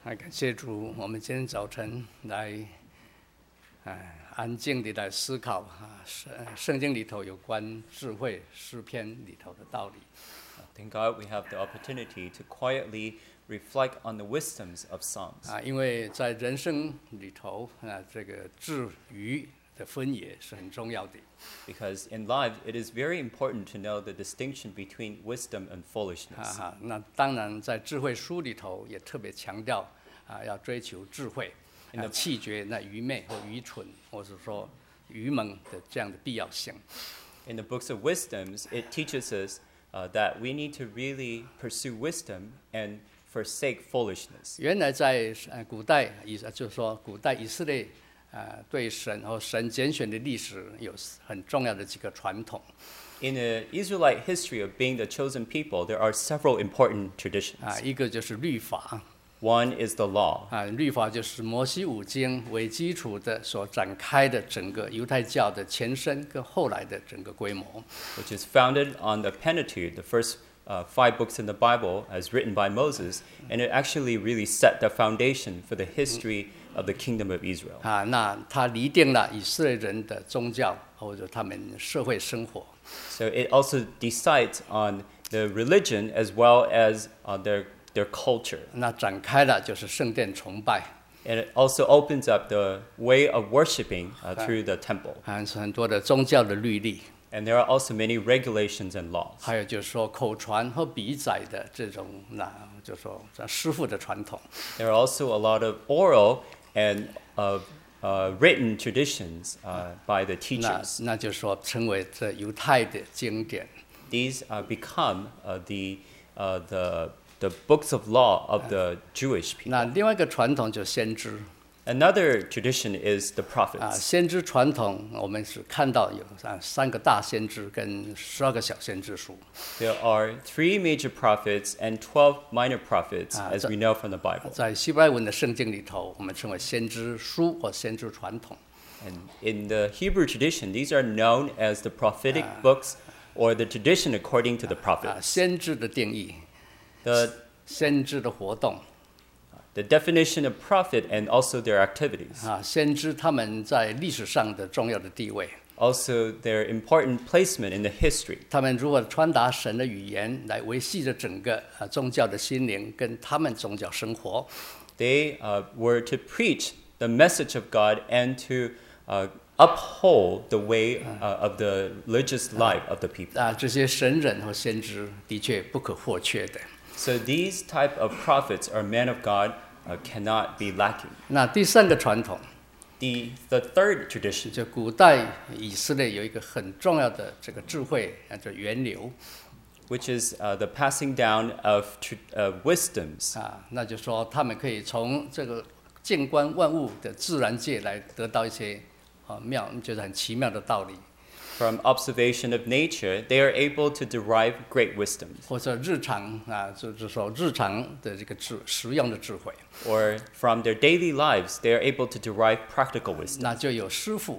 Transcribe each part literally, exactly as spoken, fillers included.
啊，感谢主，我们今天早晨来，哎，安静地来思考啊，圣圣经里头有关智慧诗篇里头的道理。 Thank God we have the opportunity to quietly reflect on the wisdoms of Psalms. 啊，因为在人生里头啊，这个智愚的分野是很重要的。 Because in life, it is very important to know the distinction between wisdom and 啊 foolishness. 哈，那当然在智慧书里头也特别强调啊，要追求智慧，啊，弃绝那愚昧或愚蠢，或是说愚蒙的这样的必要性。 In the books of wisdoms, it teaches us uh, that we need to really pursue wisdom and forsake foolishness. 原来在呃古代以就是说古代以色列啊、呃、对神和神拣选的历史有很重要的几个传统。 In the Israelite history of being the chosen people, there are several important traditions. 啊，一个就是律法。 One is the law. 啊，律法就是摩西五经为基础的所展开的整个犹太教的前身跟后来的整个规模。 Which is founded on the Pentateuch, the first uh, five books in the Bible, as written by Moses, and it actually really set the foundation for the history of the kingdom of Israel. 啊，那它拟定了以色列人的宗教或者他们社会生活。 So it also decides on the religion as well as uh, their their culture. 那展开了就是圣殿崇拜。 And it also opens up the way of worshiping uh, through the temple. 还是很多的宗教的律例。 And there are also many regulations and laws. 还有就是说口传和笔载的这种，那就说师傅的传统。 There are also a lot of oral and of uh, written traditions uh, by the 那 teachers. 那就是说成为这犹太的经典。 These uh, become uh, the uh, the the books of law of the Jewish 那 people. 另外一个传统就是先知。 Another tradition is the 啊， prophets. 先知传统我们是看到有啊三个大先知跟十二个小先知书。 There are three major prophets and twelve minor prophets, Ah, as so- we know from the Bible. 在希伯来文的圣经里头，我们称为先知书或先知传统。 And in the Hebrew tradition, these are known as the prophetic books or the tradition according to the 啊， prophets. 先知的定义， The, 先知的活动 the definition of prophet and also their activities. 啊，先知他们在历史上的重要的地位， Also, their important placement in the history. 他们如何传达神的语言，来维系着整个啊宗教的心灵跟他们宗教生活。 They uh, were to preach the message of God and to uh, uphold the way uh, of the religious life of the people. 啊，这些神人和先知的确不可或缺的。 So these type of prophets or men of God uh, cannot be lacking. 那第三个传统， The, the third tradition, 就古代以色列有一个很重要的这个智慧啊，这源流 which is uh, the passing down of tr- uh, wisdoms. 啊，那就说他们可以从这个静观万物的自然界来得到一些啊妙，就是很奇妙的道理， From observation of nature, they are able to derive great wisdoms. 或者日常啊，就是说日常的这个智实用的智慧， Or from their daily lives, they are able to derive practical wisdom. 那就有师傅，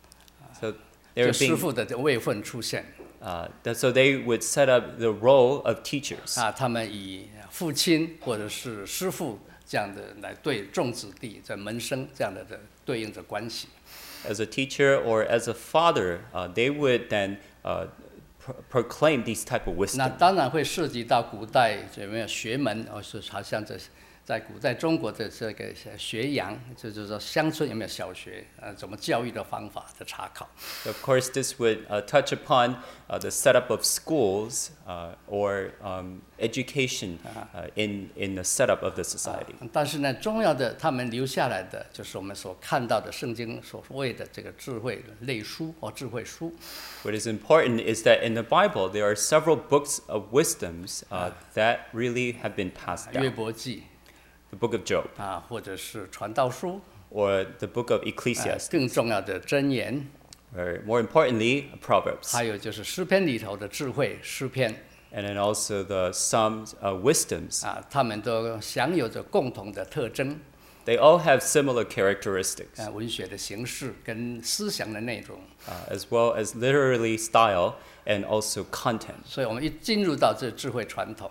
So 就 they're 师 being, 傅的位分出现 uh, that, so they would set up the role of teachers. 啊，他们以父亲或者是师傅这样的来对众子弟在门生这样的的对应着关系。 As a teacher or as a father, uh, they would then uh, pro- proclaim these type of 那 wisdom. 当然会涉及到古代有没有学门，或是好像在在古代中国的这个学养，就是说乡村有没有小学，呃，怎么教育的方法的查考。 Of course, this would uh, touch upon uh, the setup of schools uh, or um, education uh, in, in the setup of the society. 但是呢，重要的他们留下来的就是我们所看到的圣经所谓的这个智慧类书或智慧书。 What is important is that in the Bible, there are several books of wisdoms uh, that really have been passed 约 down. 伯记 The book of Job 啊，或者是传道书， or the book of 啊 Ecclesiastes, 更重要的箴言， or more importantly, Proverbs, 还有就是诗篇里头的智慧诗篇 and then also the Psalms uh, wisdoms. 啊，他们都享有着共同的特征。 They all have similar characteristics, 啊，文学的形式跟思想的内容， uh, as well as literary style and also content. 所以我们一进入到这智慧传统，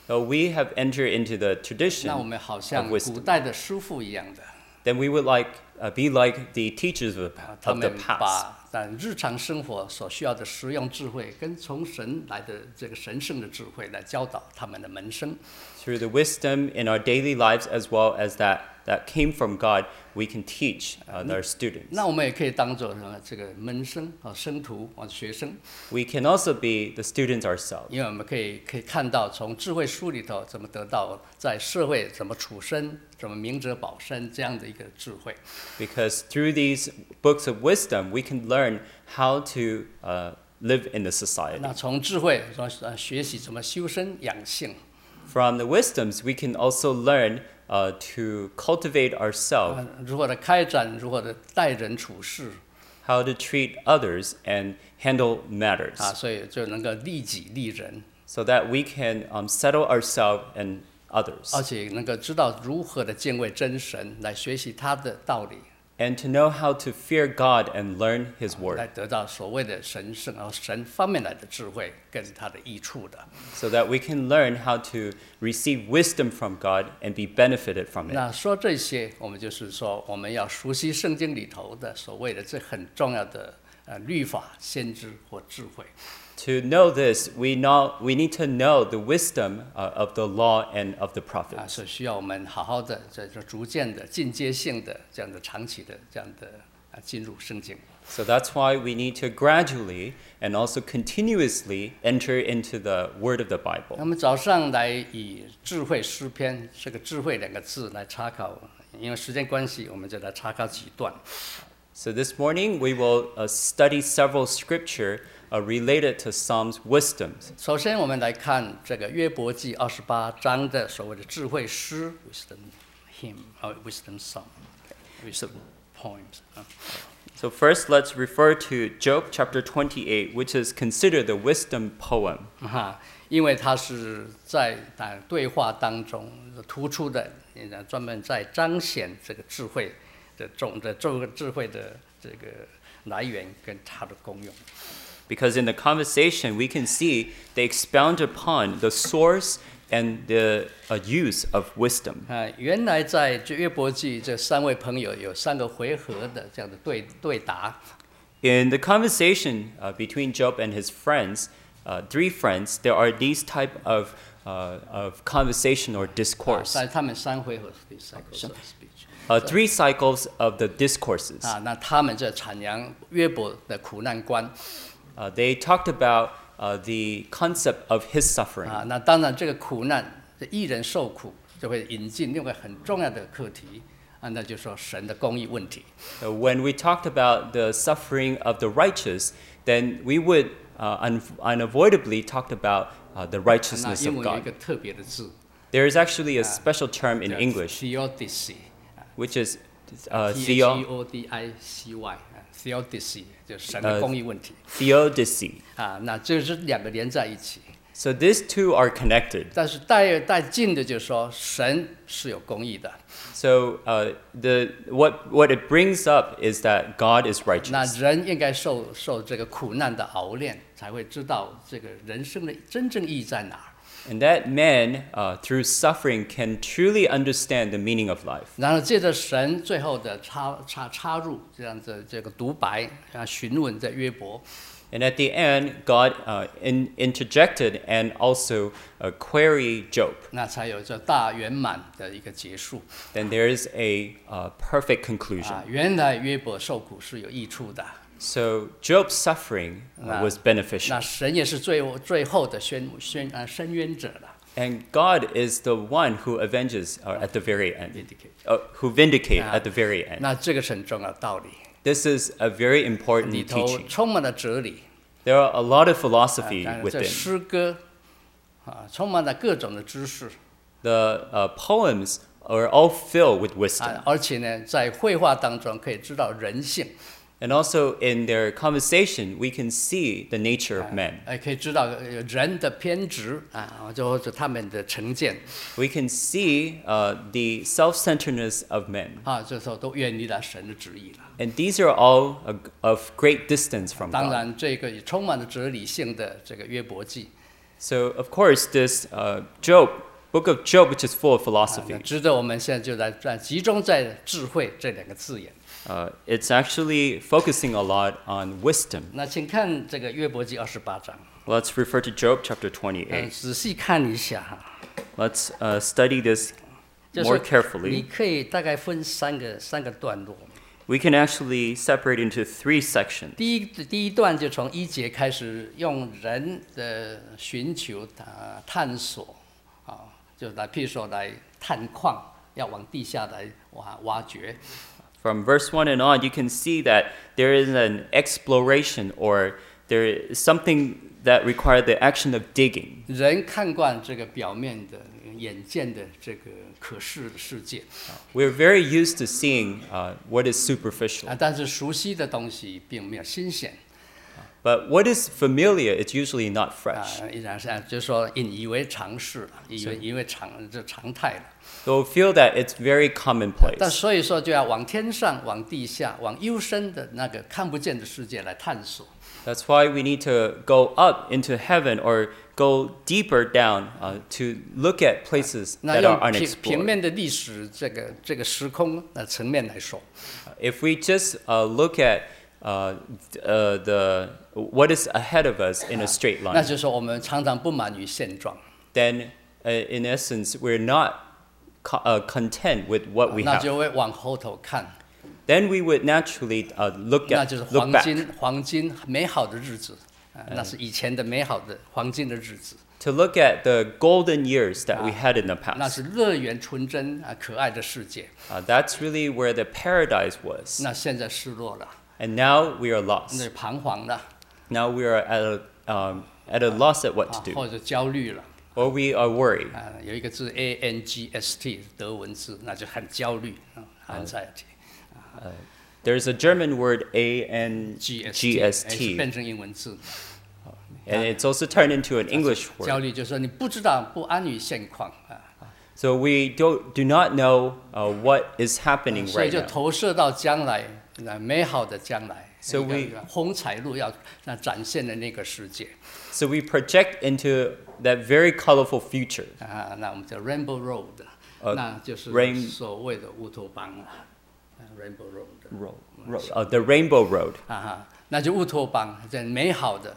So we have entered into the 那 tradition 我们好 of 像 wisdom. 古代的师傅一样的， Then we would like uh, be like the teachers of, 啊他 of the 们 past. 把但日常生活所需要的实用智慧，跟从神来的这个神圣的智慧来教导他们的门生。 Through the wisdom in our daily lives as well as that that came from God, we can teach uh, our students. 那我们也可以当做什么这个门生啊、生徒啊、学生， We can also be the students ourselves. 因为我们可以可以看到从智慧书里头怎么得到在社会怎么处身、怎么明哲保身这样的一个智慧。 Because through these books of wisdom, we can learn how to uh, live in the society. 那从智慧说呃学习怎么修身养性。 From the wisdoms, we can also learn uh, to cultivate ourselves, 啊如何的开展，如何的待人处事 how to treat others and handle matters, 啊，所以就能够利己利人， so that we can um, settle ourselves and others, 而且能够知道如何的敬畏真神，来学习他的道理， and to know how to fear God and learn His 来 word, 得到所谓的神圣，然后神方面来的智慧跟他的益处的。 so that we can learn how to receive wisdom from God and be benefited from it. 那说这些，我们就是说，我们要熟悉圣经里头的所谓的这很重要的呃律法、先知或智慧。 To know this, we know we need to know the wisdom uh, of the law and of the 啊， prophets. 是需要我们好好的这这逐渐的进阶性的这样的长期的这样的啊进入圣经。 So that's why we need to gradually and also continuously enter into the word of the 那 Bible. 我们早上来以智慧诗篇这个智慧两个字来查考，因为时间关系，我们就来查考几段。 So this morning we will uh, study several scripture uh, related to Psalms wisdoms. 首先，我们来看这个约伯记二十八章的所谓的智慧诗 （wisdom hymn） 啊、wisdom song、wisdom poems 啊。 So first let's refer to Job chapter twenty-eight, which is considered the wisdom poem. 哈，因为它是在啊对话当中突出的，呃专门在彰显这个智慧的重的这个智慧的这个来源跟它的功用。 Because in the conversation, we can see they expound upon the source and the uh, use of wisdom. 啊，原来在这约伯记这三位朋友有三个回合的这样的对对答。 In the conversation uh, between Job and his friends, uh, three friends, there are these type of, uh, of conversation or 啊 discourse. 在他们三回合 three cycles of speech Uh, three cycles of the discourses. 啊，那他们这阐扬约伯的苦难观 Uh, they talked about uh, the concept of his suffering. 啊，那当然这个苦难，这一人受苦就会引进另外很重要的课题啊，那就是说神的公义问题。 So when we talked about the suffering of the righteous, then we would uh, un- unavoidably talk about uh, the 那 righteousness 英 of 文有一 God. 个特别的字 There is actually a special term in 叫 English, theodicy， which is uh, T H E theo- O D I C Y， 啊 theodicy 就是神的公义问题 theodicy. 啊，那就是两个连在一起。 So these two are connected. 但是带带进的就是说，神是有公义的。 So uh, the what what it brings up is that God is 那 righteous, 人应该受受这个苦难的熬炼，才会知道这个人生的真正意义在哪儿。 and that man uh, through suffering can truly understand the meaning of life. 然后借着神最后的插插插入，这样子这个独白啊，询问在约伯， And at the end, God uh, in, interjected and also uh, queried Job. 那才有这大圆满的一个结束 Then there is a uh, perfect conclusion. 啊。原来约伯受苦是有益处的， So Job's suffering uh, was beneficial. 那神也是最后最后的宣宣啊伸冤者了。 And God is the one who avenges uh, at the very end, Vindicate. uh, who vindicate Yeah. at the very end. 那这个是很重要的道理， This is a very 里 important 头 teaching. 充满了哲理。 There are a lot of 啊 philosophy 当然这 within. 诗歌啊，充满了各种的知识 The uh, poems are all filled with wisdom. 啊，而且呢，在绘画当中可以知道人性， And also in their conversation, we can see the nature of men. 哎，可以知道呃人的偏执啊，就或者他们的成见 We can see uh, the self-centeredness of men. 啊，这时候都远离了神的旨意了。 And these are all uh, of great distance from 当 God. 然，这个也充满了哲理性的这个约伯记 So, of course, this uh, Job, book of Job, which is full of 啊 philosophy, 那值得我们现在就在在集中在智慧这两个字眼。 uh, it's actually focusing a lot on wisdom. 那请看这个约伯记二十八章， Let's refer to Job chapter 嗯， twenty-eight. 仔细看一下哈， Let's uh, study this 就 more 是你 carefully. 可以大概分三个三个段落。 We can actually separate into three sections. 第一第一段就从一节开始，用人的寻求啊探索啊，就来譬如说来探矿，要往地下来挖挖掘。 From verse one and on, you can see that there is an exploration or there is something that requires the action of digging. 人看惯这个表面的、眼见的这个可视的世界 We're very used to seeing uh, what is superficial. 啊，但是熟悉的东西并没有新鲜 But what is familiar is usually not 啊 fresh.， 依然是就是说引以为常事了，以为以为常这常态了。 So we feel that it's very 但 commonplace. 所以说就要往天上、往地下、往幽深的那个看不见的世界来探索。 That's why we need to go up into heaven or go deeper down uh, to look at places 那 that 用 are 平平 unexplored. 面的历史这个这个时空的层面来说， If we just uh, look at uh, uh, the what is ahead of us in a straight 那 line, 就是说我们常常不满于现状， then uh, in essence we're not co- uh, content with what we 那 have. 就会往后头看， Then we would naturally uh, look 那 at 就是 look 黄 back 金黄金美好的日子，啊那是以前的美好的黄金的日子， to look at the golden years that we had in the 那 past. 是乐园纯真啊可爱的世界。 Uh, that's really where the paradise was. 那现在失落了， And now we are 那 lost. 彷徨了， Now we are at a, um, at a loss at what 啊 to do. 或者焦虑了。 Or we are worried. 啊，有一个字 A N G S T 德文字，那就很焦虑啊 ，anxiety。 There's a German word A N G G S S T T, 变成英文字， and it's also turned into an English 焦 word. 虑就是说你不知道不安于现况啊， So we don't, do not know uh, what is happening 所以 right 就 now. 投射到将来那美好的将来， So 一个 we- 一个红彩路要那展现的那个世界 So we project into that very colorful future. 啊，那我们叫 Rainbow Road，、 呃那就是 rain- 所谓的乌托邦啊啊，Rainbow Road Road, road, uh, the Rainbow Road, 啊哈，那就乌托邦，这美好的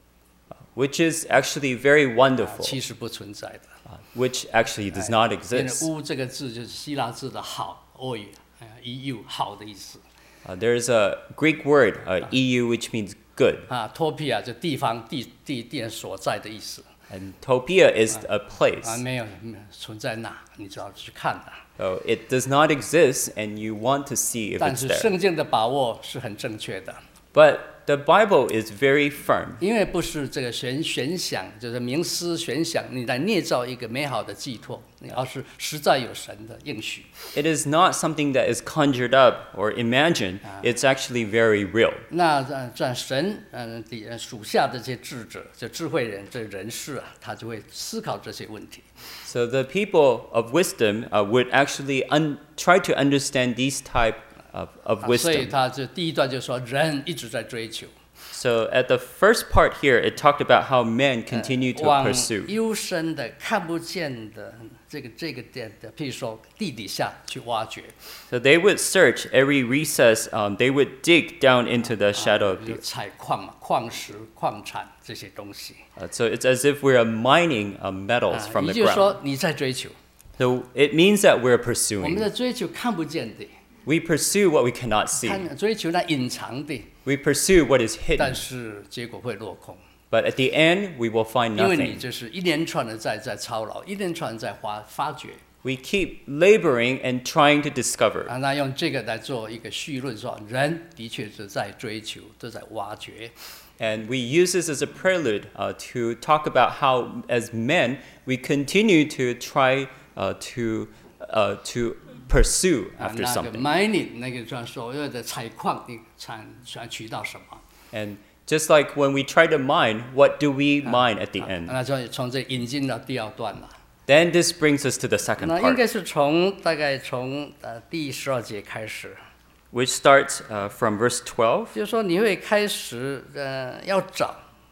which is actually very 啊 wonderful, 其实不存在的。 uh, which actually does not 因为 exist. 乌这个字就是希腊字的好 ，oi， 呃 ，e u 好的意思 Uh, there's a Greek word, uh, E U, which means good, 啊，topia 就地方地地地所在的意思 and topia is a 啊， place. 没有没有存在那，你只要去看的。 So it does not exist, and you want to see if 但 it's 是 there. 圣经的把握是很正确的， But the Bible is very firm. 因为不是这个玄玄想，就是冥思玄想，你来捏造一个美好的寄托，而是实在有神的应许。 It is not something that is conjured up or imagined. It's actually very real. 那在在神嗯底属下的这些智者，就智慧人这人士啊，他就会思考这些问题。 So the people of wisdom uh, would actually un- try to understand these type of, of 啊所以 wisdom. 他这第一段就说人一直在追求， So at the first part here, it talked about how men continue to 往 pursue. 幽深的看不见的这个这个点的，譬如说地底下去挖掘， So they would search every recess. Um, they would dig down into the shadow of 就 the 采矿嘛，矿石、矿产这些东西。 Uh, so it's as if we're mining uh, 啊 metals from 也 the 就是 ground. 说你在追求， So it means that we're 我们 pursuing. 在追求看不见的， We pursue what we cannot see. 看追求那隐藏的， We pursue what is 但 hidden. 是结果会落空， But at the end, we will find 因为你 nothing. 就是一连串的在在操劳，一连串地在发发掘 We keep laboring and trying to discover. 啊。那用这个来做一个绪论，说人的确是在追求，都在挖掘。 And we use this as a prelude uh, to talk about how, as men, we continue to try uh, to, uh, to pursue 啊， after 那个 something. mining 那个叫所谓的采矿，你产产取到什么？ And just like when we try to mine, what do we mine at the 啊 end? 那就从这引进到第二段了。 Then this brings us to the second 那应该 part, 是从大概从呃第十二节开始， which starts uh, from verse twelve. 就是说你会开始呃要找，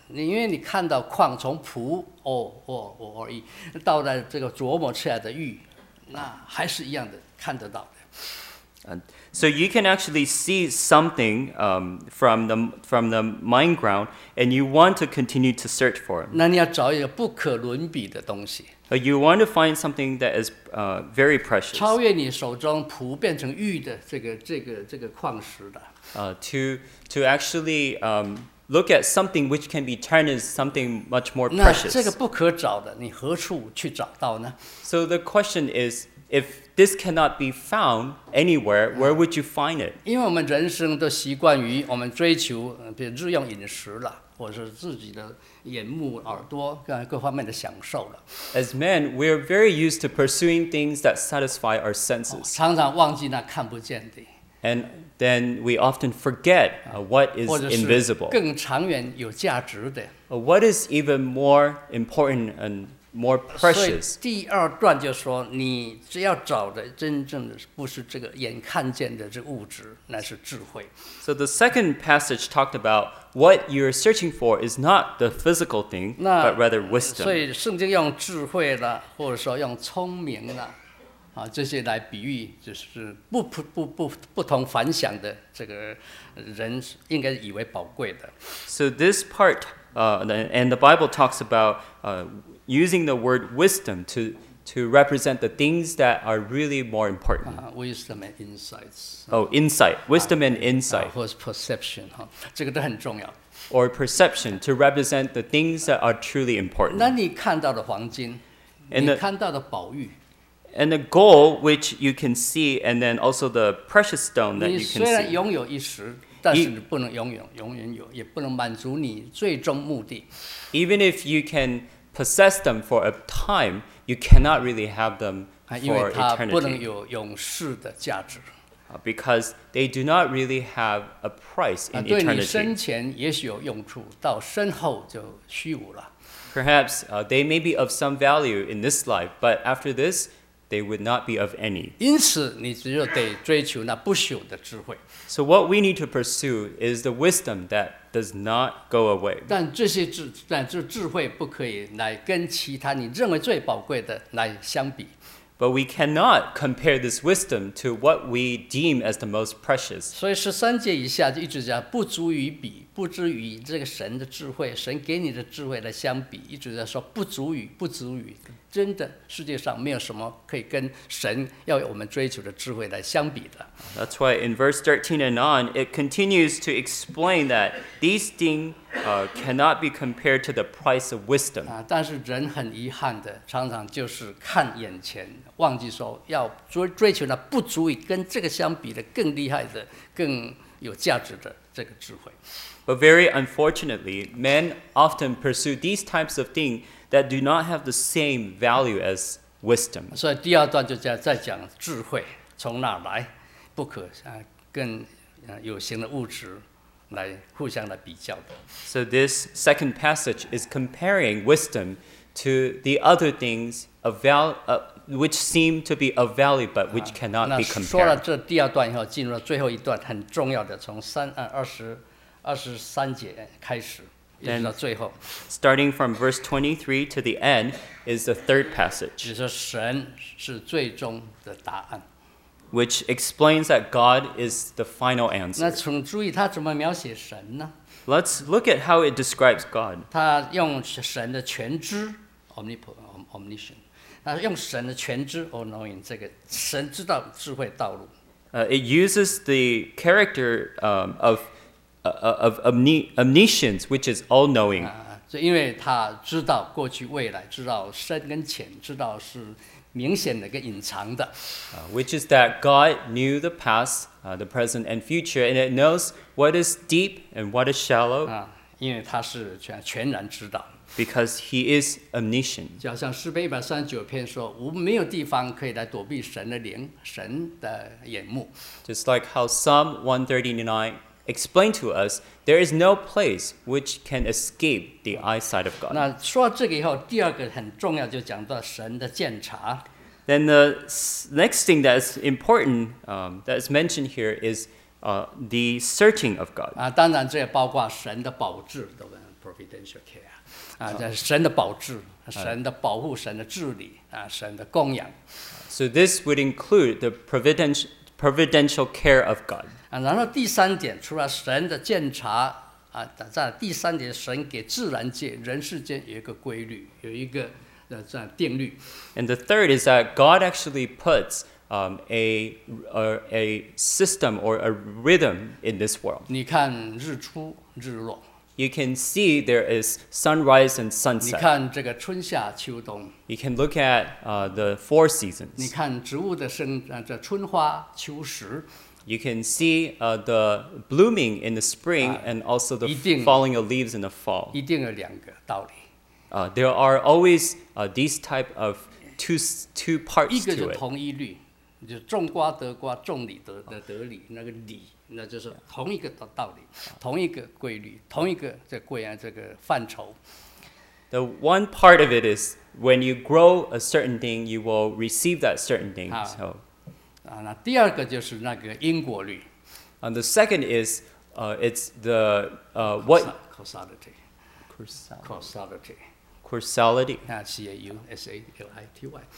你因为你看到矿从蒲哦哦哦而已，到了这个琢磨出来的玉，那还是一样的看得到的。 And so you can actually see something um, from the from the mine ground, and you want to continue to search for it. 那你要找一个不可伦比的东西， But you want to find something that is uh, very precious, 超越你手中蒲变成玉的这个这个这个矿石的。 uh, to to actually um, look at something which can be turned into something much more 那这个 precious. 不可找的，你何处去找到呢？ So the question is, if this cannot be found anywhere, where would you find it? 因为我们人生都习惯于我们追求，呃比如日用饮食了，或者是自己的眼目、耳朵各各方面的享受了， As men, we are very used to pursuing things that satisfy our senses, 常常忘记那看不见的， and then we often forget uh, what is 或者是 invisible, 更长远有价值的。 uh, what is even more important and more 所以 precious. 第二段就说，你只要找的真正的不是这个眼看见的这物质，那是智慧。 So the second passage talked about what you're searching for is not the physical thing, 那 but rather 所 wisdom. 以圣经用智慧啦，或者说用聪明啦，啊这些来比喻，就是不不不不不同凡响的这个人应该以为宝贵的。 So this part, uh, and the Bible talks about uh, using the word wisdom to to represent the things that are really more important. 啊 ，wisdom and insights， Oh, insight, wisdom and 啊 insight, 或者 perception 哈，这个都很重要。 or perception to represent the things that are truly 那 important. 你看到的黄金， And 你 the- 看到的宝玉， And the goal which you can see, and then also the precious stone that 你 you 虽 can 然 see. 拥有一时，但是一你不能永远永远有，也不能满足你最终目的。 Even if you can possess them for a time, you cannot really have them 啊，因为 for 它不能 eternity, 有永世的价值。 uh, because they do not really have a price 啊， in 对你身 eternity. 前也许有用处，到身后就虚无了。 Perhaps uh, they may be of some value in this life, but after this, they would not be of any. 因此，你只有得追求那不朽的智慧。 So what we need to pursue is the wisdom that does not go away. 但这些智，但这智慧不可以来跟其他你认为最宝贵的来相比。 But we cannot compare this wisdom to what we deem as the most precious. 所以十三节以下就一直讲不足以比，不至于这个神的智慧，神给你的智慧来相比，一直在说不足以，不足以。真的，世界上没有什么可以跟神要我们追求的智慧来相比的。 That's why in verse thirteen and on, it continues to explain that these things uh, cannot be compared to the price of wisdom. 啊，但是人很遗憾的，常常就是看眼前，忘记说要追追求那不足以跟这个相比的更厉害的、更有价值的这个智慧。 But very unfortunately, men often pursue these types of things that do not have the same value as wisdom. 所以第二段就在在讲智慧从哪来，不可啊跟呃有形的物质来互相来比较的。 So this second passage is comparing wisdom to the other things of val- uh, which seem to be of value but which cannot 那 be 说了 compared. 这第二段以后，进入了最后一段很重要的，从三呃二十二十三节开始，一直到最后， Starting from verse twenty-three to the end is the third passage, 只是神是最终的答案。 which explains that God is the final 那 answer. 请注意他怎么描写神呢？ Let's look at how it describes God. 他用神的全知 （omnipotent, omniscient），他用神的全知 （all knowing），这个神知道智慧道路。 Uh, it uses the character um, of, uh, of omni- omniscience, which is all-knowing. 啊，所以因为他知道过去、未来，知道深跟浅，知道是明显的跟隐藏的。 Uh, which is that God knew the past, uh, the present, and future, and it knows what is deep and what is shallow 啊，因为他是全全然知道。 because He is omniscient. 就好像诗篇一百三十九篇说：“我们没有地方可以来躲避神的灵、神的眼目。 Just like how Psalm one thirty-nine explained to us, there is no place which can escape the eyesight of ” God. 那说到这个以后，第二个很重要，就讲到神的鉴察。 Then the s- next thing that is important um, that is mentioned here is uh, the searching of God. 啊，当然这也包括神的保治，对不对？ providential care 啊，这神的保治、神的保护、神的治理啊，神的供养。 So this would include the providential providential care of God. 啊，然后第三点，除了神的鉴察啊，在第三点，神给自然界、人世间有一个规律，有一个呃这样定律。 And the third is that God actually puts um, a, a a system or a rhythm in this world. 你看日出日落， You can see there is sunrise and 你 sunset. 看这个春夏秋冬， You can look at uh, the four 你 seasons. 看植物的生啊，这春花秋实。 You can see uh, the blooming in the spring and also the 一定- falling of leaves in the fall. 一定有两个道理， Uh, there are always uh, these type of two s- two 一 parts 个就 to it. 同一律，就种瓜得瓜，种李得得得李，那个李那就是同一个道道理，同一个规律，同一个这规啊这个范畴。 The one part of it is when you grow a certain thing, you will receive that certain thing. Ah. So, 啊，那第二个就是那个因果律 and the second is uh, it's the uh, what causality Causality. causality Causality. 啊 C A U S A L I T Y，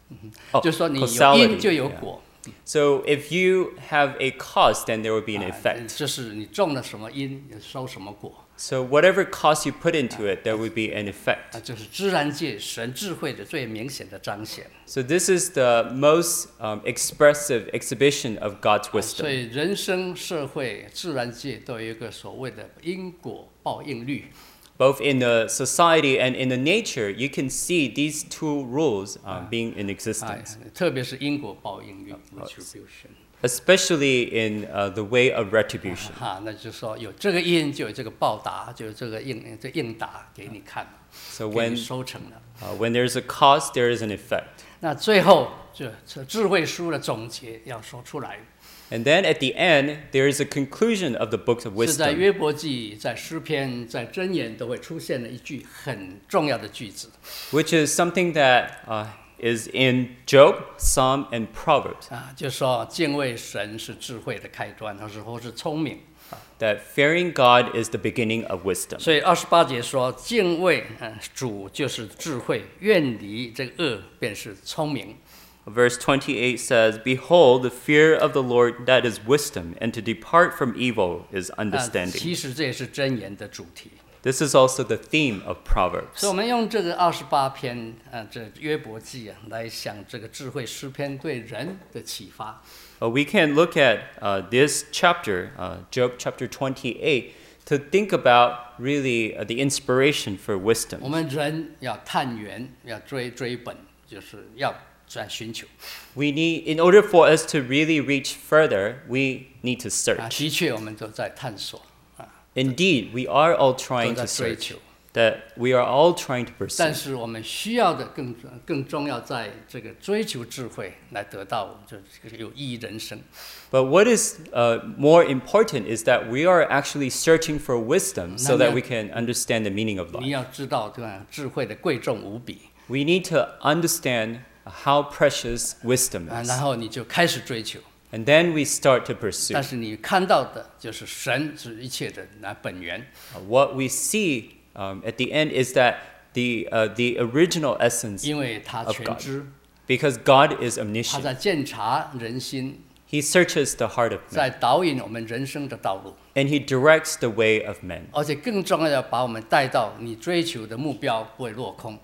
Oh, 就是说你有 causality, 因就有 yeah. 果， So if you have a cause, then there will be an 啊 effect. 就是你种了什么因，也收什么果。 So whatever cause you put into it, there will be an 啊， effect. 这是自然界神智慧的最明显的彰显。 So this is the most um, expressive exhibition of God's 所 wisdom. 以人生、社会、自然界都有一个所谓的因果报应律。 Both in the society and in the nature, you can see these two rules um, being in 啊 existence, 特别是因果报应律 （retribution）。 especially in uh, the way of retribution. 哈、那就是说有这个因就有这个报答，就有这个应这应答给你看， So 给你 when 收成了。 uh, when there's a cause, there is an effect. 那最后就这智慧书的总结要说出来， And then at the end, there is a conclusion of the books of 是在 wisdom, 约伯记、在诗篇、在箴言都会出现的一句很重要的句子。 which is something that uh, is in Job, Psalm, and Proverbs. 啊，就说敬畏神是智慧的开端，或是或是聪明。 That fearing God is the beginning of wisdom. 所以二十八节说，敬畏嗯主就是智慧，远离这个恶便是聪明。 Verse twenty-eight says, Behold, the fear of the Lord, that is wisdom, and to depart from evil is 啊， understanding. 其实这也是箴言的主题。 This is also the theme of 所 Proverbs. 以，我们用这个二十八篇啊，这约伯记啊，来想这个智慧诗篇对人的启发。 Uh, we can look at uh, this chapter, uh, Job chapter twenty-eight, to think about really uh, the inspiration for 我 wisdom. 们人要探源，要追追本，就是要在寻求 We need, in order for us to really reach further, we need to 啊。 search. 的确，我们都在探索啊， Indeed, we are all 都 trying 在 to 追 search. 求。 That we are all trying to 但 pursue. 是我们需要的更更重要，在这个追求智慧，来得到就这个有意义人生。 But what is uh, more important is that we are actually searching for wisdom so that we can understand the meaning of 你 life. 要知道，对吧？智慧的贵重无比 We need to understand how precious wisdom 啊， is. 然后你就开始追求。 And then we start to pursue. 但是你看到的就是神是一切的那本源， Uh, what we see um, at the end is that the, uh, the original essence, 因为他 of 全 God. 知， because God is 他 omniscient. 在鉴察人心， He searches the heart of 在 man, 导引我们人生的道路， and He directs the way of men. 而且更重要的，把我们带到你追求的目标不会落空。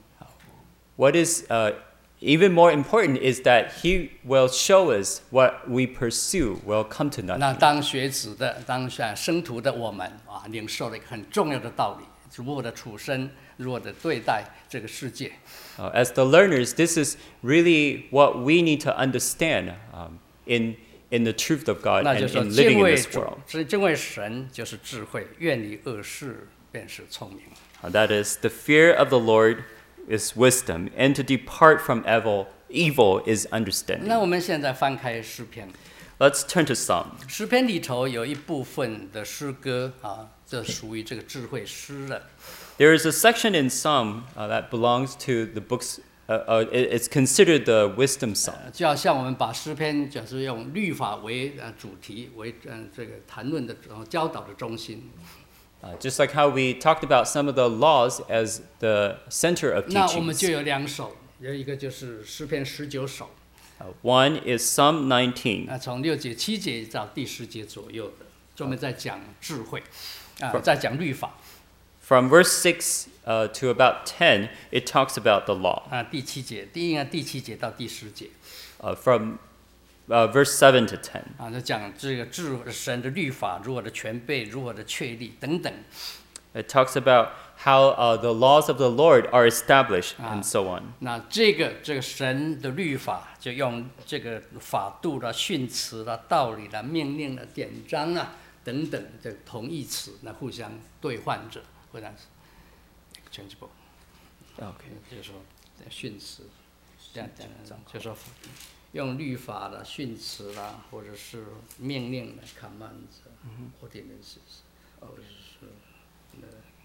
What is uh, even more important is that He will show us what we pursue will come to 那 nothing. 当学子的、当下生徒的我们啊，领受了一个很重要的道理：如何的处身，如何的对待这个世界。 Uh, as the learners, this is really what we need to understand um, in, in the truth of God 那 and 就是说， in 敬 living in 畏 this 主 world.， 是敬畏神就是智慧，远离恶事便是聪明。 Uh, that is, the fear of the Lord is wisdom, and to depart from evil, evil is 那 understanding. 我们现在翻开诗篇， Let's turn to Psalm. 诗篇里头有一部分的诗歌啊，这属于这个智慧诗的。 There is a section in Psalm uh, that belongs to the books, uh, uh, it- it's considered the wisdom psalm. 呃就好像我们把诗篇就是用律法为呃主题为呃这个谈论的呃教导的中心， Uh, just like how we talked about some of the laws as the center of 那我们 teachings. 就有两首，有一个就是诗篇十九首， Uh, one is Psalm nineteen. 那从六节、七节到第十节左右的，专门在讲智慧，啊，在讲律法。 From verse six uh, to about ten, it talks about the law. 啊，第七节，第一个第七节到第十节， Uh, from uh, verse seven to ten. 啊，就讲这个智神的律法如何的全备，如何的确立等等。 It talks about how uh, the laws of the Lord are established and so on. 那这个这个神的律法，就用这个法度啦、训词啦、道理啦、命令啦、典章啊等等这同义词，那互相兑换着，互相 exchangeable。 Okay. 就是说训词，这样讲，就是说用律法啦、训词啦，或者是命令的 commands、ordinances， 或者是呃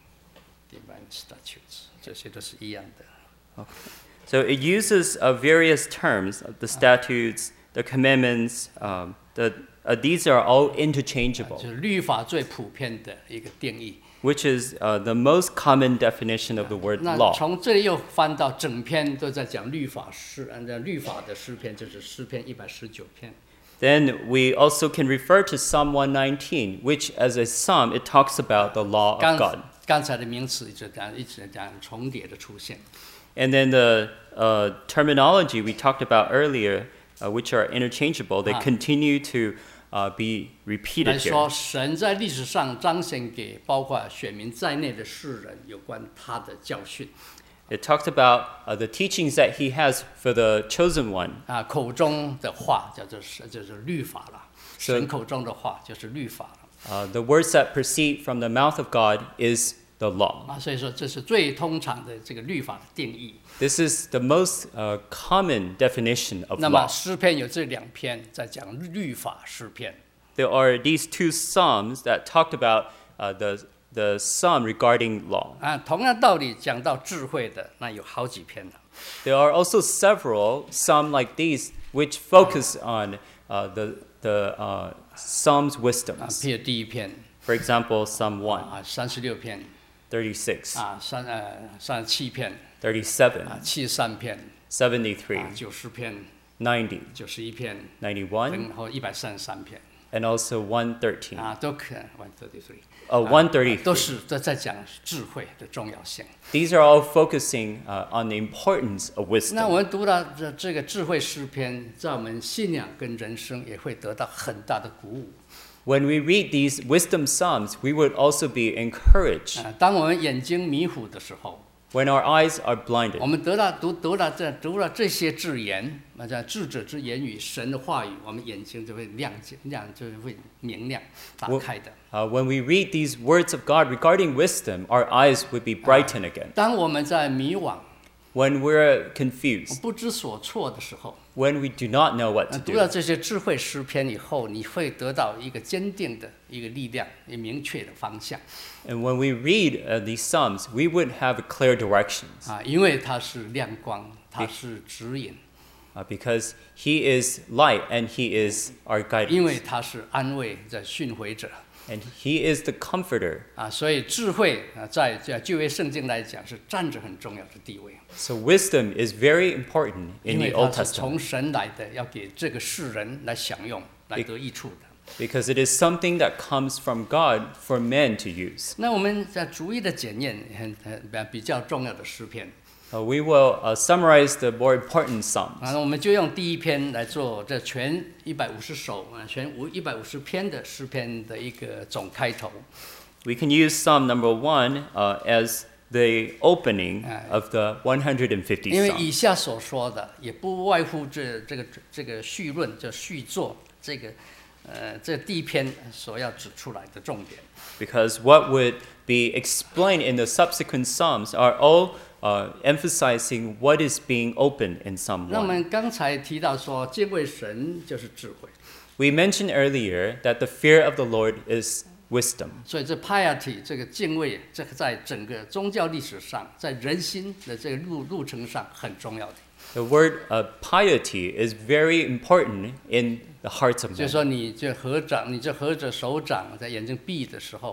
divine statutes， 这些都是一样的。 So it uses uh, various terms, uh, the statutes, the commandments, um, the, uh, these are all 就 interchangeable, 是律法最普遍的一个定义。 which is uh, the most common definition of the word 那 law. 从这里又翻到整篇都在讲律法诗，按照律法的诗篇就是诗篇一百十九篇。 Then we also can refer to Psalm one nineteen, which as a psalm, it talks about the law of 刚 God. 刚才的名词一直讲一直讲重叠的出现。 And then the uh, terminology we talked about earlier, uh, which are interchangeable, they Ah. continue to uh, be 来 repeated here. 说，神在历史上彰显给包括选民在内的世人有关他的教训 It talks about uh, the teachings that he has for the chosen one. 啊，口中的话叫做是就是律法了， 是神口中的话就是律法了 Uh, the words that proceed from the mouth of God is the law. 啊，所以说这是最通常的这个律法的定义。 This is the most uh, common definition of 那么 law. 诗篇有这两篇在讲律法诗篇， There are these two psalms that talked about uh, the, the psalm regarding law. 啊，同样道理讲到智慧的，那有好几篇了。 There are also several psalms like these which focus on uh, the, the uh, psalm's 啊， wisdoms. 譬如第一篇 For example, Psalm one, 啊，三十六篇 thirty-six, 啊，三呃三十七篇 thirty-seven, 啊，七十三篇 seventy-three, 啊，九十篇 ninety, 九十一篇， ninety-one, 然后一百三十三篇 and also one thirteen. 啊，都可 one thirty three， Oh, one 都 thirty-three. 是都在讲智慧的重要性。 These are all focusing uh, on the importance of 那我 wisdom. 们读到这这个智慧诗篇，在我们信仰跟人生也会得到很大的鼓舞 When we read these wisdom psalms, we would also be encouraged. 啊。当我们眼睛迷糊的时候， When our eyes are blinded, 我们得到读读了这读了这些智言，那叫智者之言语，神的话语，我们眼睛就会亮见，亮就会明亮，打开的。 uh, when we read these words of God regarding wisdom, our eyes would be brightened again. 当我们在迷惘、 When we're confused, 不知所措的时候， when we do not know what 呃 to 读到 do, 这些智慧诗篇以后，你会得到一个坚定的一个力量，一个明确的方向 and when we read uh, these psalms, we would have clear directions 啊，因为它是亮光，它是指引， uh, because He is light and He is our 因为 guidance, 它是安慰的训诲者 and He is the comforter. 啊，所以智慧啊，在在旧约圣经来讲是占着很重要的地位。 So wisdom is very important 因 in 为 the Old 它是 Testament 从神来的，要给这个世人来享用、来得益处的。 because it is something that comes from God for men to use. 那我们在逐一的检验很很比较重要的诗篇 Uh, we will uh, summarize the more important psalms. 啊，我们就用第一篇来做这全一百五十首啊，全五一百五十篇的诗篇的一个总开头。 We can use Psalm number one uh, as the opening of the one hundred fifty 因为 psalms. 以下所说的也不外乎这这个这个序论、这序作这个呃这第一篇所要指出来的重点。 Because what would be explained in the subsequent psalms are all uh, emphasizing what is being opened in Psalm 那我 one. 们刚才提到说，敬畏神就是智慧， We mentioned earlier that the fear of the Lord is wisdom. 所以这 piety 这个敬畏，这个在整个宗教历史上，在人心的这个路路程上很重要的。 The word uh, piety is very important in the hearts of 就是 men. 说，你这合掌，你这合着手掌在眼睛闭的时候，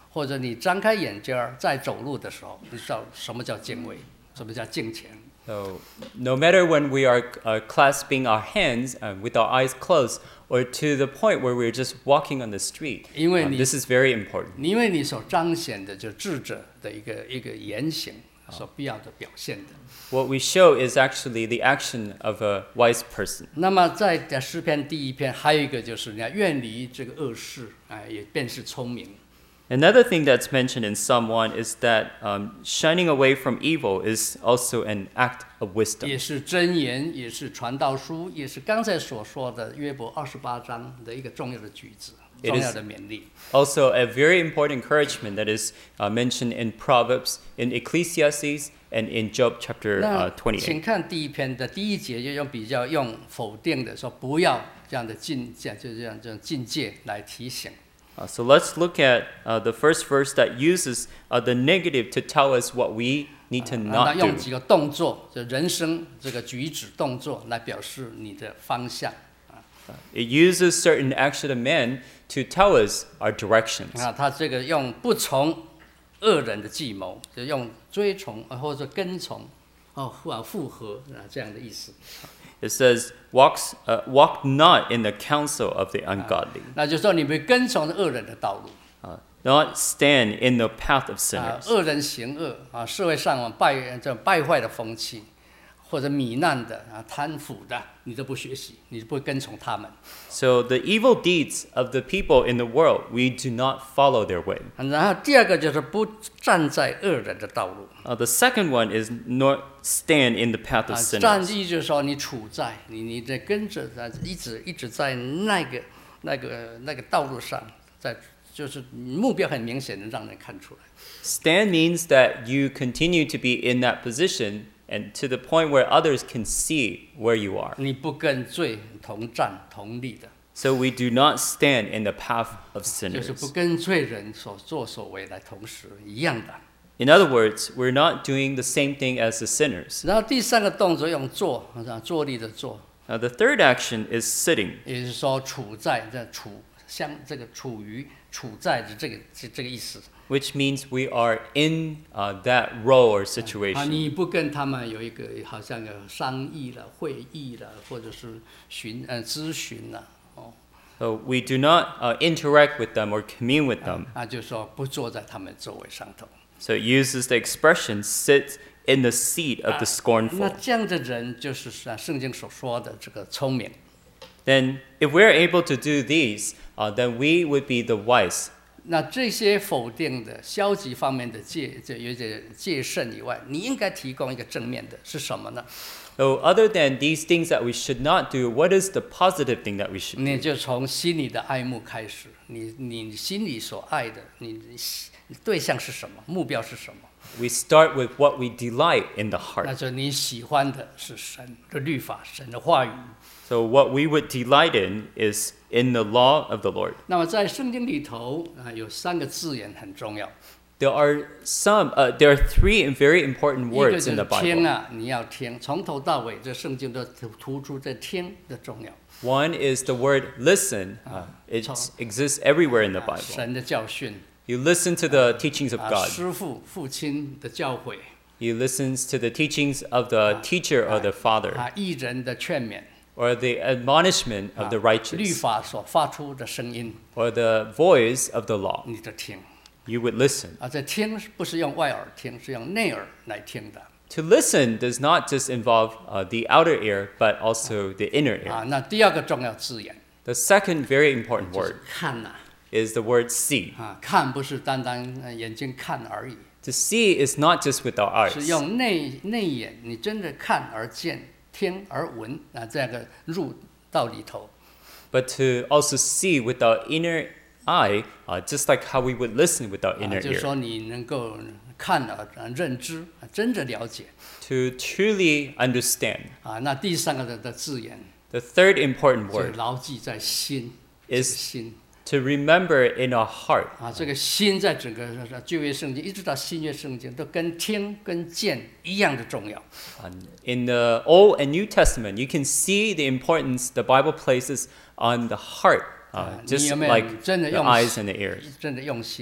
或者你张开眼睛儿在走路的时候，你知道什么叫敬畏，什么叫敬虔。 So, no matter when we are uh, clasping our hands uh, with our eyes closed, or to the point where we're just walking on the street, 因为 um, 你 this is very important. 因为你所彰显的就智者的一个一个言行所必要的表现的。 What we show is actually the action of a wise person. 那么在诗篇第一篇还有一个就是你要远离这个恶事，哎，也便是聪明。 Another thing that's mentioned in Psalm one is that um, shining away from evil is also an act of wisdom. 也是箴言，也是传道书，也是刚才所说的约伯二十八章的一个重要的句子， It 重 is 要的勉励。 Also, a very important encouragement that is uh, mentioned in Proverbs, in Ecclesiastes, and in Job chapter 那 uh, twenty-eight. 请看第一篇的第一节，就用比较用否定的说，不要这样的境界，就这样这种境界来提醒。 Uh, so let's look at uh, the first verse that uses uh, the negative to tell us what we need to 啊那 not 用 do. 几个动作，就人生这个举止动作来表示你的方向。 It uses certain action of man to tell us our directions. 啊，他这个用不从恶人的计谋，就用追从呃或者跟从，哦，啊复合啊这样的意思。 It says, Walks, uh, walk not in the counsel of the ungodly. 那就是说你们跟从恶人的道路。 Uh, not stand in the path of 啊， sinners. 恶人行恶啊，社会上啊败这种败坏的风气，或者糜烂的啊、贪腐的，你都不学习，你不会跟从他们。 So the evil deeds of the people in the world, we do not follow their way. 然后第二个就是不站在恶人的道路。 Uh, the second one is not stand in the path 啊 of， 站 sinners. 意就是说你处在你你在跟着在一直一直在那个那个那个道路上，在就是目标很明显的让人看出来。 Stand means that you continue to be in that position and to the point where others can see where you are. 你不跟罪同站同立的， So we do not stand in the path of 就是不 sinners. 跟罪人所作所为来同时一样的。 In other words, we're not doing the same thing as the sinners. 然后第三个动作用坐，啊，坐立的坐， Now, the third action is sitting. 也就是说处在这处相这个处于处在的这个这这个意思。 Which means we are in uh, that role or 啊， situation. 你不跟他们有一个好像有商议了、会议了，或者是询呃咨询了，哦， So we do not uh, interact with them or commune with them. 啊，就说不坐在他们座位上头。 So it uses the expression sit in the seat of the 那 scornful. 这样的人就是啊圣经所说的这个聪明。 Then, if we're able to do these, uh, then we would be the wise. 那这些否定的消极方面的戒，这有点戒慎以外，你应该提供一个正面的是什么呢？ So, other than these things that we should not do, what is the positive thing that we should 你 do? 就从心里的爱慕开始，你你心里所爱的，你你对象是什么？目标是什么？ We start with what we delight in the 那 heart. 就你喜欢的是神的律法、神的话语。 So, what we would delight in is in the law of the Lord. 那么在圣经里头啊，有三个字眼很重要， There are some, uh, there are three very important 一个 words 就 in 是 the 听 Bible. 啊，你要听，从头到尾这圣经都突突出这听的重要。 One is the word listen. Uh, it exists everywhere in the 啊 Bible. 神的教训 You listen to the teachings of 啊， God. 师父、父亲的教诲 You listen to the teachings of the teacher or the father, 啊，艺人的劝勉 or the admonishment 啊 of the 律 righteous, 法所发出的声音， or the voice of the law. 你的听 You would listen. 啊，这听不是用外耳听，是用内耳来听的 To listen does not just involve uh, the outer ear, but also the inner ear. 啊。那第二个重要字眼 The second very important 就是 word 看呐 is the word see. 啊，看不是单单呃眼睛看而已。 To see is not just with our 是 eyes, 用内内眼，你真的看而见，听而闻啊，这样的入到里头 but to also see with our inner eye, uh, just like how we would listen with our 啊， inner 就是 ear. 说你能够看而啊认知啊，真的了解 To truly understand. 啊。那第三个的的字眼 The third important 就 word 牢记在心，这个 is 心 to remember in our heart. 啊，这个心在整个旧约圣经一直到新约圣经都跟听跟见一样的重要。 Um, in the Old and New Testament, you can see the importance the Bible places on the heart, uh, 啊，你 just 有没有 like 真的 the 用 eyes and the ears. 真的用心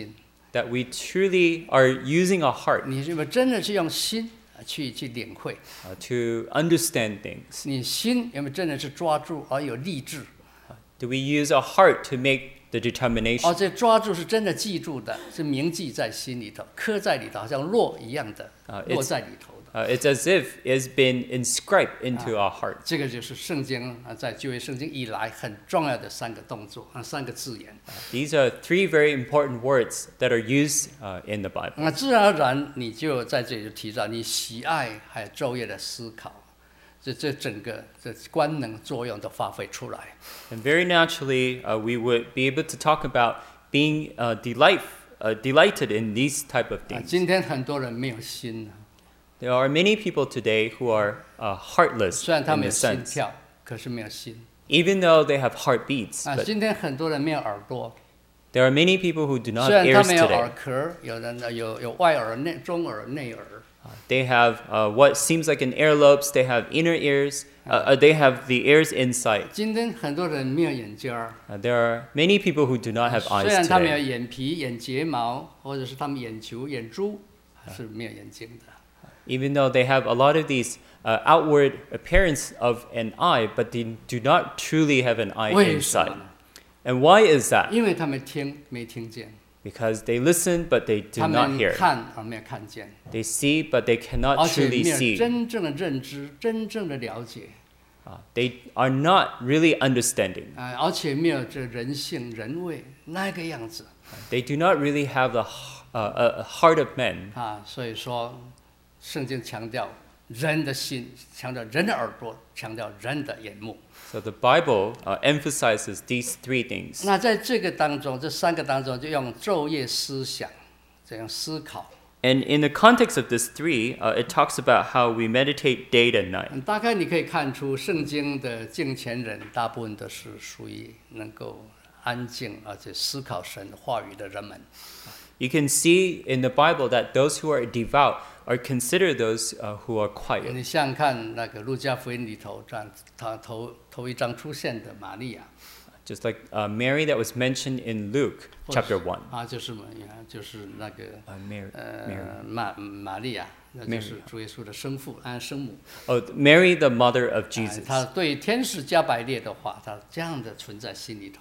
that we truly are using our heart 你是不是真的是用心啊去去领会？ uh, to understand things? 你心有没有真的是抓住而有立志？ Do we use our heart to make the 哦， determination? 这抓住是真的记住的，是铭记在心里头，刻在里头，好像落一样的， 啊落 it's- 在里头的。 Uh, it's as if it's been inscribed into our heart. 这个就是圣经啊，在旧约圣经以来很重要的三个动作啊，三个字眼。 These are three very important words that are used uh, in the Bible. 那自然而然你就在这里就提到你喜爱还有昼夜的思考，这这整个这官能作用都发挥出来。 And very naturally, uh, we would be able to talk about being uh, delight, uh, delighted in these type of 啊， things. 今天很多人没有心， There are many people today who are uh, heartless 虽然他 in 们有 the 心 sense, 跳，可是没有心。 even though they have heartbeats. 啊， But 今天很多人没有耳朵， there are many people who do not 虽 have 然他 ears 们有耳 today. 壳，有人呢有有外耳、内中耳、内耳。 Uh, They have uh, what seems like an earlobes. They have inner ears. Uh, uh, they have the ears inside. 今天很多人没有眼尖儿， Uh, there are many people who do not have 虽 eyes 然他们有 today. 眼皮、眼睫毛，或者是他们眼球、眼珠是没有眼睛的。 Even though they have a lot of these uh, outward appearance of an eye, but they do not truly have an eye 为什么 inside. 呢？ And why is that? 因为他们听没听见， Because they listen, but they do 他 not 们 hear. 看而没有看见， They see, but they cannot 而且 truly 没有 see. 真正的认知、真正的了解 Uh, they are not really understanding. 啊、而且没有这人性、人味那个样子 They do not really have the h- uh, a a heart of men. 啊。所以说，圣经强调人的心，强调人的耳朵，强调人的眼目。 So the Bible uh, emphasizes these three things. 那在这个当中，这三个当中，就用昼夜思想这样思考。 And in the context of this three, uh, it talks about how we meditate day and night. 嗯大概你可以看出，圣经的敬虔人大部分都是属于能够安静而且思考神话语的人们。 You can see in the Bible that those who are devout are considered those uh, who are quiet. 你想想看，那个路加福音里头，这样他头头一章出现的玛利亚， Just like uh, Mary that was mentioned in Luke 或者是 chapter one. 啊，就是嘛，就是那个 Uh, Mary, Mary. 呃玛玛利亚，那就是主耶稣的生父啊生母。 Oh, Mary, the mother of 啊 Jesus. 他对天使加百列的话，他这样的存在心里头。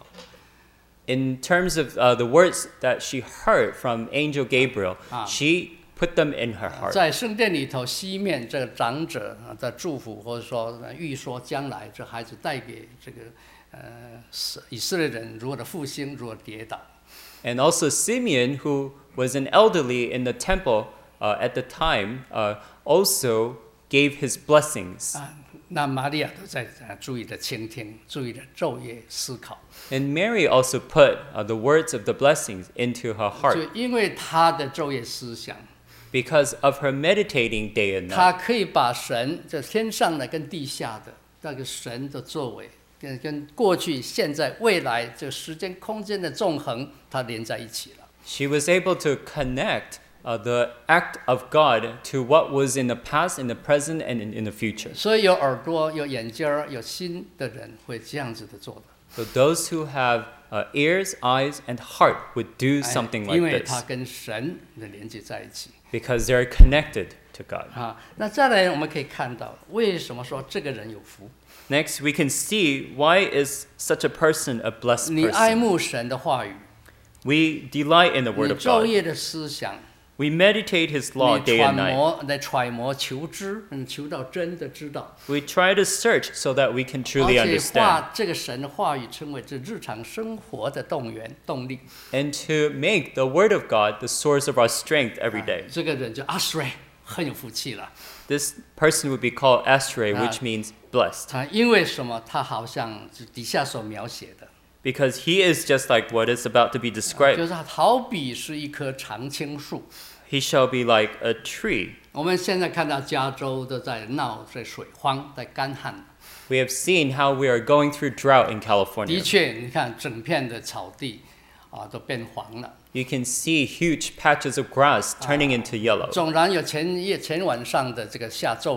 In terms of uh, the words that she heard from Angel Gabriel, Ah. she put them in her heart. 在圣殿里头，西面这个长者啊的祝福，或者说呃预说将来这孩子带给这个呃是以色列人如何的复兴，如何跌倒。 And also Simeon, who was an elderly in the temple uh, at the time, uh, also gave his blessings. 啊，那玛利亚都在呃注意的倾听，注意的昼夜思考。 And Mary also put uh, the words of the blessings into her 就 heart 因为她的昼夜思想， because of her meditating day and 她 night. 可以把神这天上的跟地下的那个神的作为，跟跟过去、现在、未来这个时间、空间的纵横，它连在一起了。 She was able to connect uh, the act of God to what was in the past, in the present, and in, in the future. 所以有耳朵、有眼睛儿、有心的人会这样子的做的。 So those who have uh, ears, eyes, and heart would do 哎 something 因 like 为它 this 跟神的连接在一起 because they're connected to God. 啊。那再来，我们可以看到，为什么说这个人有福？ Next, we can see why is such a person a blessed 你爱 person. 慕神的话语， We delight in the 你 Word of 昼 God. 夜的思想， We meditate His 你 law day 揣 and night. 摩、来揣摩、求知，嗯，求到真的知道。 We try to search so that we can 而 truly 且 understand 话这个神的话语称为这日常生活的动员动力。 and to make the Word of God the source of our strength every day. 这个人就阿水很有福气了 This person would be called Astray, Ah. which means blessed, 啊，因为什么？他好像是底下所描写的， because he is just like what is about to be 就 described. 是他好比是一棵常青树。 He shall be like a tree. 我们现在看到加州都在闹这水荒，在干旱。 We have seen how we are going through drought in 的 California. 确，你看整片的草地啊都变黄了。 You can see huge patches of grass turning into yellow. 纵然有前夜前晚上的这个下骤雨，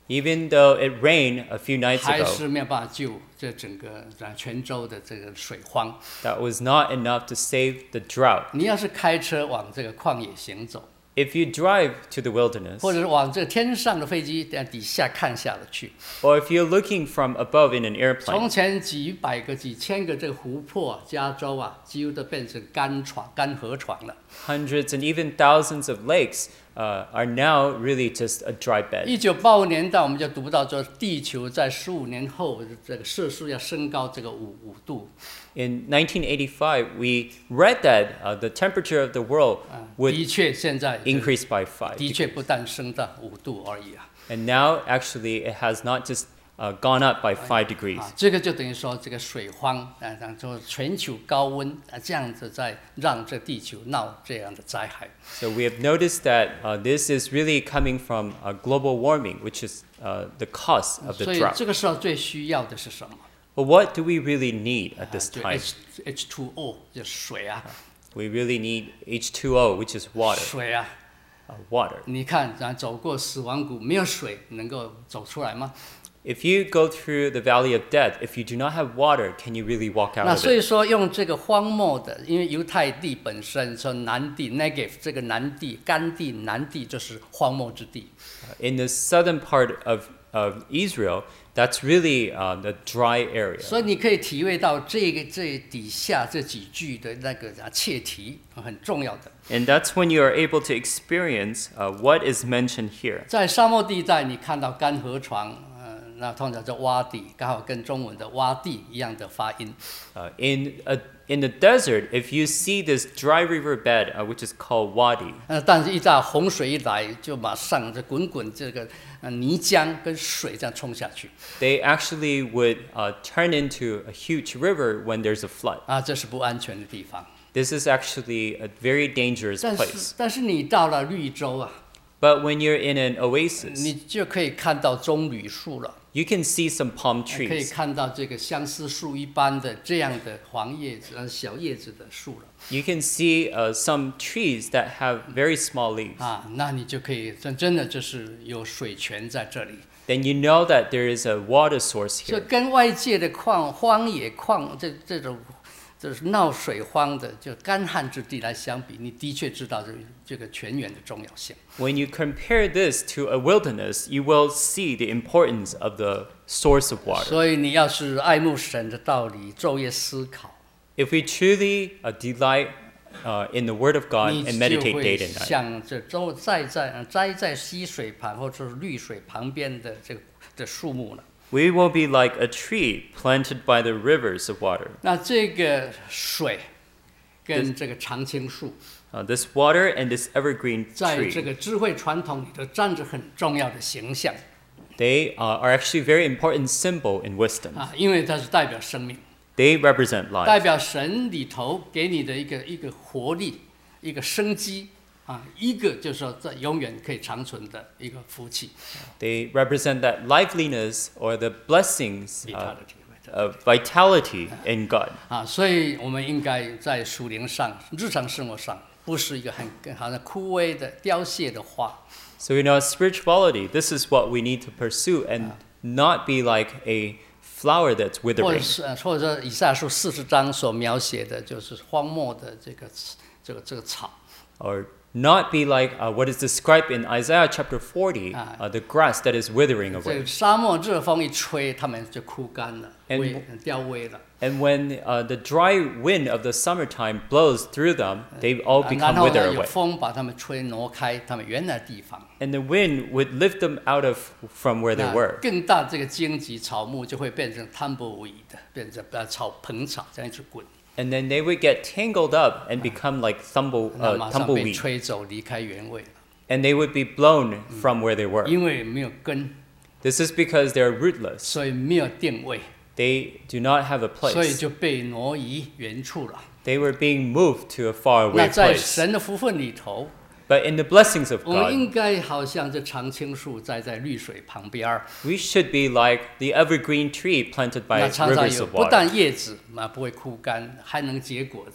Even though it rained a few nights 还 ago, 是没有办法救这整个呃泉州的这个水荒。 that was not enough to save the drought. 你要是开车往这个旷野行走， If you drive to the wilderness, 或者是往这个天上的飞机在底下看下了去， or if you're looking from above in an 从 airplane, 前几百个、几千个这个湖泊啊，加州啊，几乎都变成干床、干河床了。 hundreds and even thousands of lakes uh, are now really just a dry bed. 一九八五年代，我们就读到说，地球在十五年后，这个摄氏要升高这个五五度。 In nineteen eighty-five, we read that uh, the temperature of the world 的 would 确，现在 increase by five. 的确不但升到五度而已啊。 And now, actually, it has not just uh, gone up by five degrees. 啊，这个就等于说这个水荒啊，然后全球高温啊，这样子在让这地球闹这样的灾害。 So we have noticed that uh, this is really coming from uh, global warming, which is uh, the cause of 所 the 以 drought. 这个时候最需要的是什么？ But what do we really need at this 就 time? H H two O 就是水啊， We really need H two O, which is water. 水啊。 Uh, water. 你看，咱走过死亡谷，没有水能够走出来吗？ If you go through the valley of death, if you do not have water, can you really walk out 那 of 所以 it? 说，用这个荒漠的，因为犹太地本身说南地 Negev 这个南地干地南地就是荒漠之地。 In the southern part of, of Israel, that's really uh, the dry area. 所以你可以体会到这个这底下这几句的那个啊切题很重要的。 And that's when you are able to experience uh, what is mentioned here. 在沙漠地带，你看到干河床，呃，那通常叫洼地，刚好跟中文的洼地一样的发音。 Uh, in, a, in the desert, if you see this dry river bed, uh, which is called wadi, 呃，但是一到洪水一来，就马上这滚滚这个呃泥浆跟水这样冲下去 they actually would uh, turn into a huge river when there's a flood. 啊，这是不安全的地方。 This is actually a very dangerous 但 place. 是但是你到了绿洲啊， But when you're in an oasis, 你就可以看到棕榈树了， you can see some palm 可以 trees. 看到这个相思树一般的这样的黄叶子、呃小叶子的树了 You can see uh, some trees that have very small leaves. 啊，那你就可以真真的就是有水泉在这里。 Then you know that there is a water source 这 here. 跟外界的旷荒野旷这这种就是闹水荒的就干旱之地来相比，你的确知道这这个泉源的重要性。 When you compare this to a wilderness, you will see the importance of the source of water. 所以你要是爱慕神的道理，昼夜思考， If we truly uh, delight uh, in the Word of God 你 and 就 meditate 会 day and night, 像这周栽在呃栽在溪水旁或者是绿水旁边的这个的树木了。 we will be like a tree planted by the rivers of water. 那这个水跟这个常青树， Uh, this water and this evergreen 在这 tree, 个智慧传统里头占着很重要的形象 they uh, are actually very important symbol in wisdom. 啊，因为它是代表生命。 They represent 代 life. 表神里头给你的一个一个活力，一个生机啊，一个就是说在永远可以长存的一个福气 They represent that liveliness or the blessings uh, vitality of vitality in God. 啊，所以我们应该在属灵上、日常生活上，不是一个很好像枯萎的、凋谢的花 So in our spirituality, this is what we need to pursue and not be like a flower that's 或者 withering. 是呃或者说以赛亚书四十章所描写的就是荒漠的这个这个这个草 Or not be like uh, what is described in Isaiah chapter forty, uh, the grass that is withering 这 away. 个沙漠热风一吹，它们就枯干了， And- 萎凋萎了。 And when uh, the dry wind of the summertime blows through them, they all 啊 become 然后 wither 呢，有 away. 风把它们吹挪开他们原来的地方。 And the wind would lift them out of from where they 那 were. 更大这个荆棘草木就会变成 tumbleweed，变成呃草蓬草这样一直滚， And then they would get tangled up and become like thumble, 那 uh, 马上被 tumbleweed. 吹走离开原位了， And they would be blown from where they were. 因为没有根， This is because they're rootless. 所以没有定位， They do not have a 所以 place. 就被挪移原处了。 They were being moved to a far 那 away 在 place. 神的福分里头， But in the blessings of 我们 God, 应该好像这常青树栽在绿水旁边儿， we should be like the evergreen tree planted by 那常常 rivers 有 of 不 water. 但叶子嘛不会枯干，还能结果子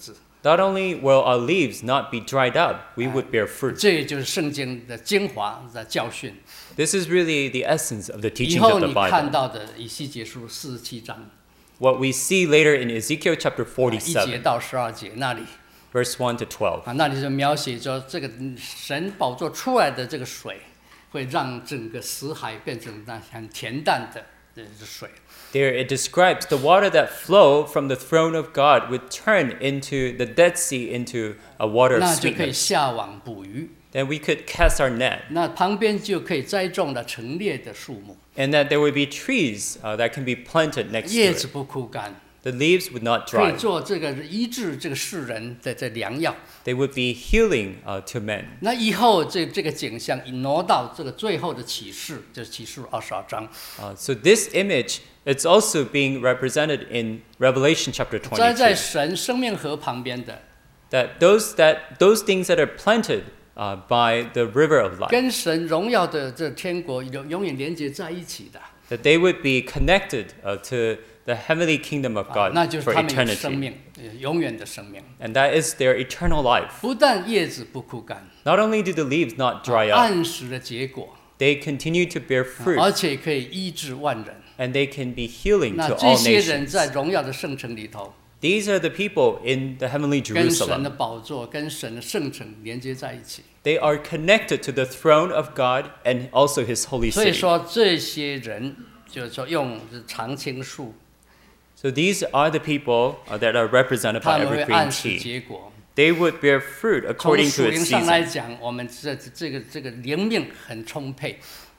Not only will our leaves not be dried up, we would bear fruit. 这也就是圣经的精华的教训。 This is really the essence of the 以 teachings 后 of the 你看 Bible. 到的以西结书四十七章 What we see later in Ezekiel chapter 一节 forty-seven, 到十二节那里 verse one to twelve. 啊，那里就描写说这个神宝座出来的这个水，会让整个死海变成那很恬淡的这水。 There it describes the water that flow from the throne of God would turn into the Dead Sea into a water of 那就可以 sweetness. 下网捕鱼， Then we could cast our net, 那旁边就可以栽种了陈列的树木， and that there would be trees uh, that can be planted next to 叶子 it. 不枯干， The leaves would not 可以 dry. 做这个医治这个世人的这良药。 They would be healing uh, to men. 那以后这这个景象一挪到这个最后的启示，就是启示二十二章， Uh, so this image, it's also being represented in Revelation chapter 栽在 twenty-two. 神生命河旁边的， That those that those things that are planted uh, by the river of life, 跟神荣耀的这天国永永远连接在一起的， that they would be connected uh, to the heavenly kingdom of 啊 God 那就是 for 他们有生 eternity. 命，呃永远的生命。 And that is their eternal life. 不但叶子不枯干， Not only do the leaves not dry up, 按时的结果， they continue to bear 啊 fruit, 而且可以医治万人。 and they can be healing 那 to 这 all 些人 nations. 在荣耀的圣城里头， These are the people in the heavenly 跟神的 Jerusalem. 宝座、跟神的圣城连接在一起。 They are connected to the throne of God and also His holy 所以 city. 说，这些人就是说用常青树， So these are the people uh, that are represented 他 by 们会 evergreen 按时 tea. 结果。 They would bear fruit 从 according 属 to 灵 its 上来 season. 讲，我们这这个这个灵命很充沛。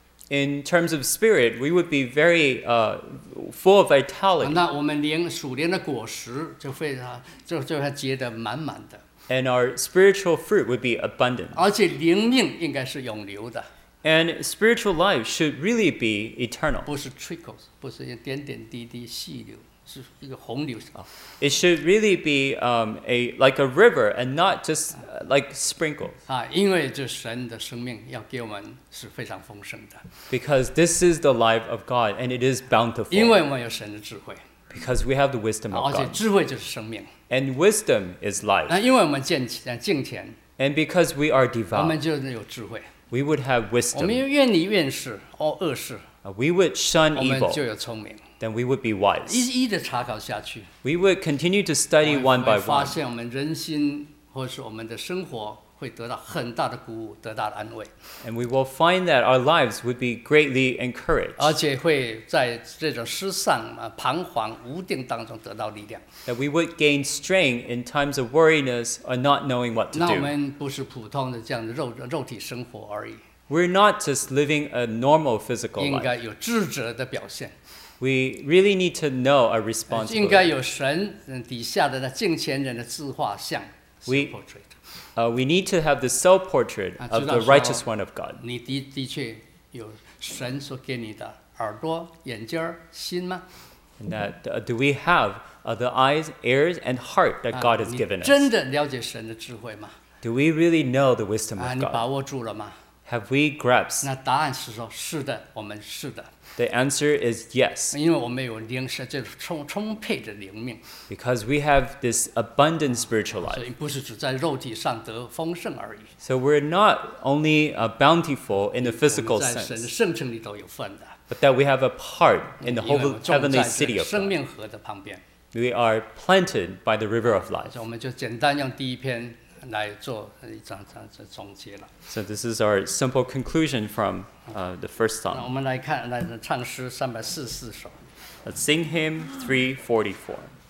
In terms of spirit, we would be very uh, full of vitality, 那我们灵属灵的果实就非常就就会结得满满的， and our spiritual fruit would be abundant. 而且灵命应该是永流的， And spiritual life should really be eternal. 不是 trickles， 不是点点滴滴细流，是一个洪流啊。 It should really be um, a like a river and not just uh, like sprinkles. 啊，因为这神的生命要给我们是非常丰盛的， Because this is the life of God and it is 因 bountiful. 为我们有神的智慧， Because we have the wisdom 而 of 且 God. 智慧就是生命。 And wisdom is life. 那因为我们敬虔敬虔， And because we are 我 devout, 们就有智慧。 we would have 我们 wisdom. 愿离愿事，哦恶事， Uh, we would shun 我们 evil. 就有聪明。 Then we would be wise. 一一的查考下去， We would continue to study 我 one 们 by 会发 one. 现我们人心或是我们的生活会得到很大的鼓舞，得到安慰， And we will find that our lives would be greatly encouraged. 而且会在这种失丧啊、彷徨、无定当中得到力量。 That we would gain strength in times of worriness or not knowing what to 那我 do. 们不是普通的这样的肉肉体生活而已， We're not just living a normal physical 应 life. 该有智者的表现， We really need to know our 应该 responsibility. 有神嗯底下的那敬虔人的自画像 We- portrait。 Uh, we need to have the self-portrait Ah, of 知道 the 说- righteous one of God. 你的的确有神所给你的耳朵、眼睛儿、心吗？ And that uh, do we have uh, the eyes, ears, and heart that 啊 God has 你 given 真 us? 的了解神的智慧吗？ Do we really know the wisdom 啊， of 你把 God? 握住了吗？ Have we grasped? 那答案是说，是的，我们是的， The answer is yes, 因为我们有灵神，这充充沛的灵命， because we have this abundant spiritual 所 life. 以不是只在肉体上得丰盛而已， So we're not only uh, bountiful in the 我 physical 们在神的 sense, 圣城里头有份的， but that we have a part in the 因为我 whole 们种 heavenly 在 city 这 of 生 God. 命河的旁边， We are planted by the river of life. 所以我们就简单用第一篇来做一张张这总结了。 So this is our simple conclusion from uh, the first 那我 song. 们来看，来唱诗三百四十四首。 Let's sing hymn three forty-four.